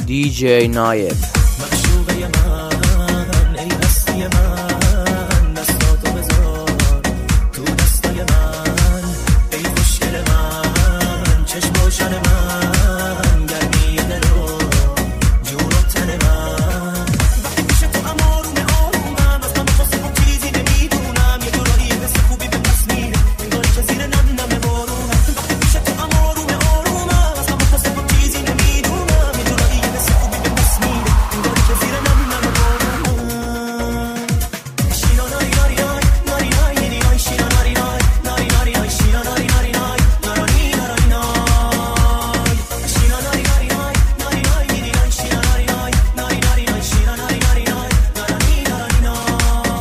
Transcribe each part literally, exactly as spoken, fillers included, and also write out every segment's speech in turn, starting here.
دی جی نایب. معشوقه من ای هستی من، دستاتو بذار تو دستای من، ای خوشگل من، چشم روشن من، گرمی دلو جون و تن من. وقتی پیش تو آروم آرومم، از من واسه چیزی نمیدونم، یه جورایی مثل خوبی به دست میره انگاری که زیر نم نم بارونم. وقتی پیش تو آروم آرومم، از من واسه چیزی نمیدونم، یه جورایی مثل خوبی به دست میره انگاری که زیر نم نم بارونم. شینا ناری ناری ناری ناری ناری ناری شینا ناری ناری ناری ناری شینا ناری ناری ناری ناری ناری ناری شینا ناری ناری ناری ناری ناری شینا ناری ناری ناری ناری شینا ناری ناری ناری ناری ناری.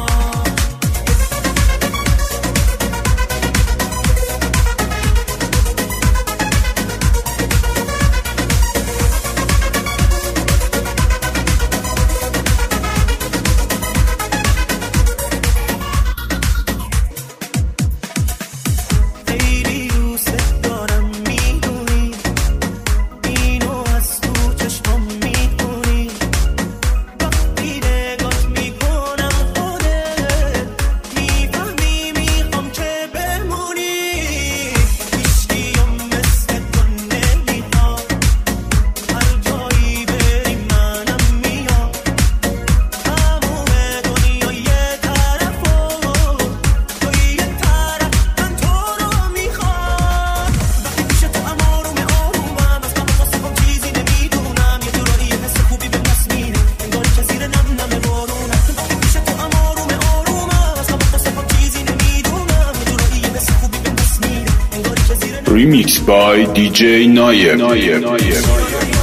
خیلی دوست دارم میدونی، اینو از تو چشمام میدونی، وقتی نگات میکنم خودت میفهمی میخوام که بمونی. هیچکیم مثل تو نمیخواد، هر جایی بریم منم میام، تموم دنیا یه طرف و تو یه طرف، من تو رو میخوام. وقتی پیش تو آروم آرومم، از من واسه هم چیزی نمیدونم، یه جورایی مثل خوبی به دست میره انگاری که زیر نم نم بارونم. وقتی پیش تو آروم آرومم، از من واسه هم چیزی نمیدونم، یه جورایی مثل خوبی به دست میره انگاری که زیر نم. Remix by دی جی نایب.